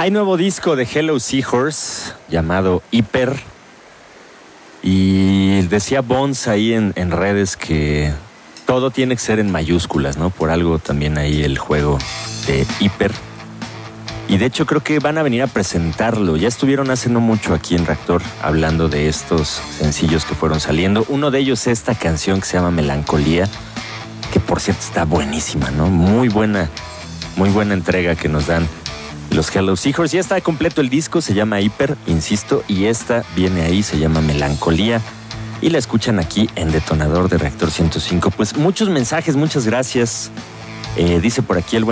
Hay nuevo disco de Hello Seahorse llamado Hiper. Y decía Bones ahí en redes que todo tiene que ser en mayúsculas, ¿no? Por algo también ahí el juego de Hiper. Y de hecho creo que van a venir a presentarlo. Ya estuvieron hace no mucho aquí en Reactor hablando de estos sencillos que fueron saliendo. Uno de ellos es esta canción que se llama Melancolía, que por cierto está buenísima, ¿no? Muy buena entrega que nos dan los Hello Seahorse. Ya está completo el disco, se llama Hiper, insisto, y esta viene ahí, se llama Melancolía. Y la escuchan aquí en Detonador de Reactor 105. Pues muchos mensajes, muchas gracias. Dice por aquí el buen